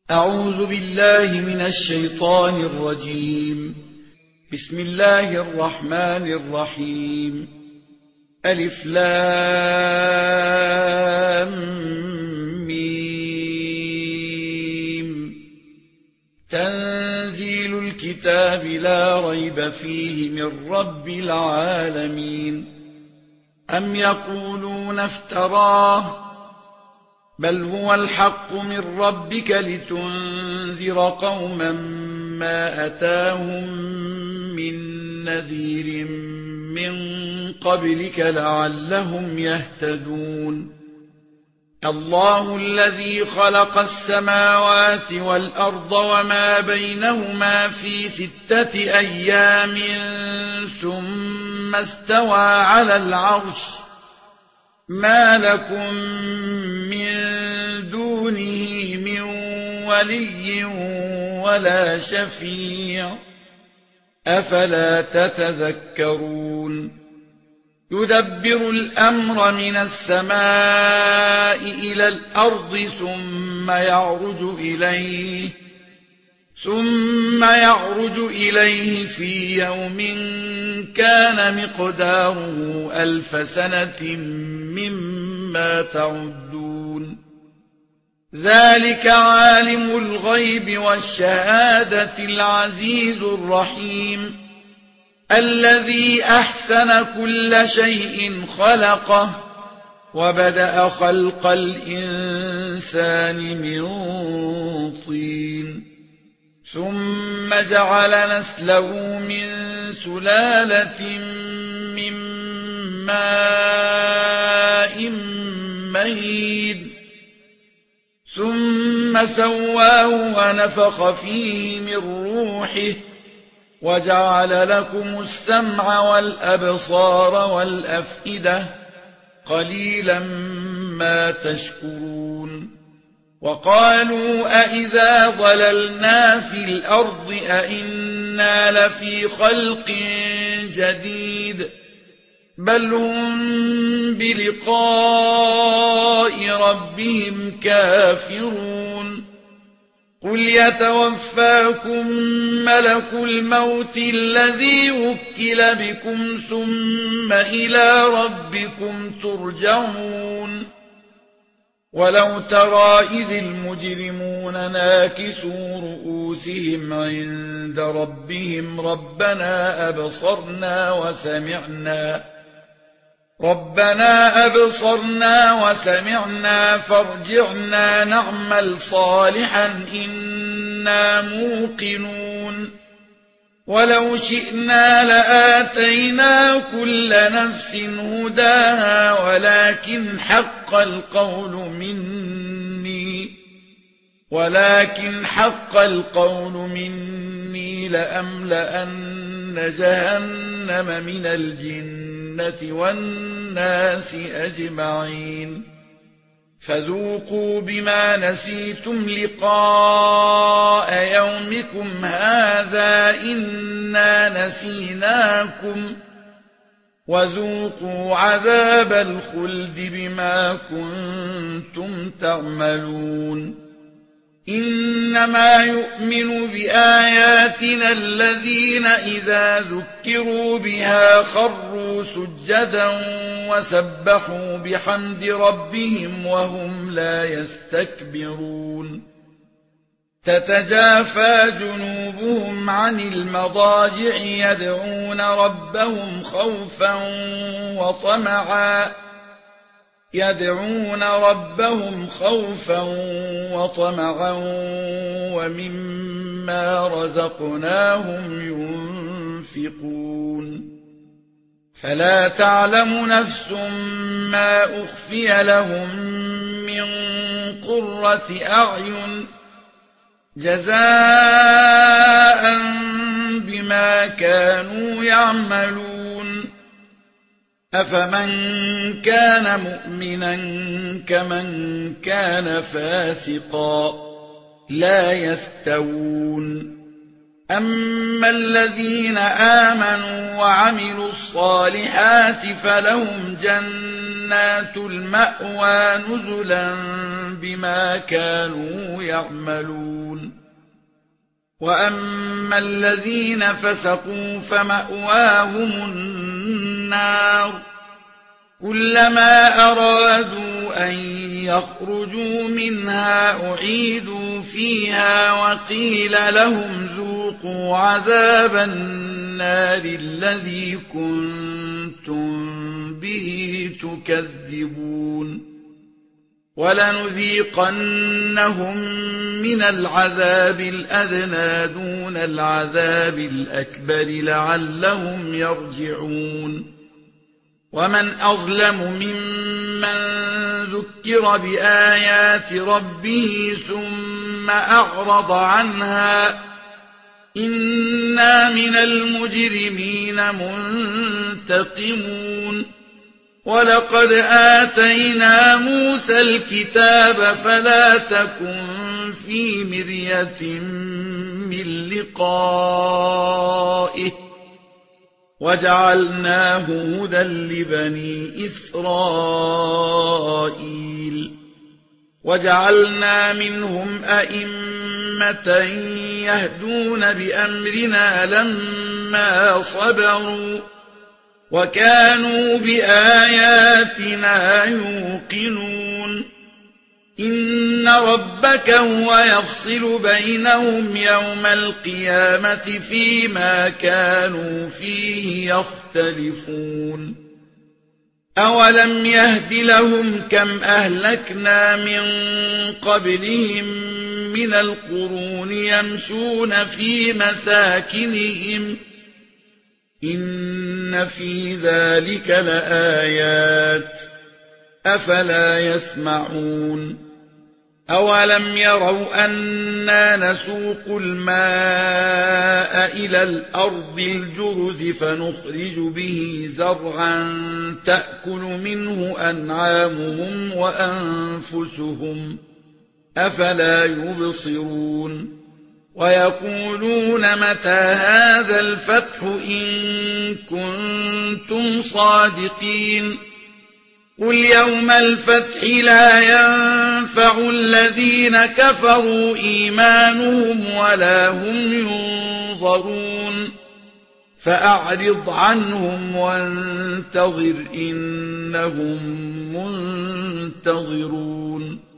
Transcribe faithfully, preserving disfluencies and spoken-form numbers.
أعوذ بالله من الشيطان الرجيم. بسم الله الرحمن الرحيم. ألف لام ميم. تنزيل الكتاب لا ريب فيه من رب العالمين. أم يقولون افتراه بل هو الحق من ربك لتنذر قوما ما أتاهم من نذير من قبلك لعلهم يهتدون. الله الذي خلق السماوات والأرض وما بينهما في ستة أيام ثم استوى على العرش ما لكم من دونه من ولي ولا شفيع أفلا تتذكرون. يدبر الأمر من السماء إلى الأرض ثم يعرج إليه ثم يعرج إليه في يوم كان مقداره ألف سنة مما تعدون. ذلك عالم الغيب والشهادة العزيز الرحيم الذي أحسن كل شيء خلقه وبدأ خلق الإنسان من طين ثم جعل نسله من سلالة من ماء مهين ثم سواه ونفخ فيه من روحه وجعل لكم السمع والأبصار والأفئدة قليلا ما تشكرون. وقالوا أئذا ضللنا في الأرض أئنا لفي خلق جديد بل هم بلقاء ربهم كافرون. قل يتوفاكم ملك الموت الذي وكل بكم ثم إلى ربكم ترجعون. ولو ترى إذ المجرمون ناكسوا رؤوسهم عند ربهم ربنا أبصرنا وسمعنا ربنا أبصرنا وسمعنا فارجعنا نعمل صالحا إنا موقنون. ولو شئنا لآتينا كل نفس هداها ولكن حق القول مني ولكن حق القول مني لأملأن جهنم من الجنة والناس أجمعين. فذوقوا بما نسيتم لقاء يومكم هذا إنا نسيناكم وذوقوا عذاب الخلد بما كنتم تعملون. إنما يؤمن بآياتنا الذين إذا ذكروا بها خروا سجدا وسبحوا بحمد ربهم وهم لا يستكبرون. تتجافى جنوبهم عن المضاجع يدعون ربهم خوفا وطمعا يدعون ربهم خوفا وطمعا ومما رزقناهم ينفقون. فلا تعلم نفس ما أخفي لهم من قرة أعين جزاء بما كانوا يعملون. أفمن كان مؤمنا كمن كان فاسقا لا يستوون. أما الذين آمنوا وعملوا الصالحات فلهم جنات المأوى نزلا بما كانوا يعملون وأما الذين فسقوا فمأواهم النار كلما أرادوا أن يخرجوا منها أعيدوا فيها وقيل لهم ذوقوا عذاب النار الذي كنتم به تكذبون ولنذيقنهم من العذاب الأدنى دون العذاب الأكبر لعلهم يرجعون ومن أظلم ممن ذكر بآيات ربه ثم أعرض عنها إنا من المجرمين منتقمون ولقد آتينا موسى الكتاب فلا تكن في مرية من لقائه وجعلناه هدى لبني إسرائيل وجعلنا منهم أئمة يهدون بأمرنا لما صبروا وكانوا بآياتنا يوقنون إن ربك هو يفصل بينهم يوم القيامة فيما كانوا فيه يختلفون أولم يهد لهم كم أهلكنا من قبلهم من القرون يمشون في مساكنهم إن في ذلك لآيات أفلا يسمعون أولم يروا أنا نسوق الماء إلى الأرض الجرز فنخرج به زرعا تأكل منه أنعامهم وأنفسهم أفلا يبصرون ويقولون متى هذا الفتح إن كنتم صادقين قل يوم الفتح لا ينفع الذين كفروا إيمانهم ولا هم ينظرون فأعرض عنهم وانتظر إنهم منتظرون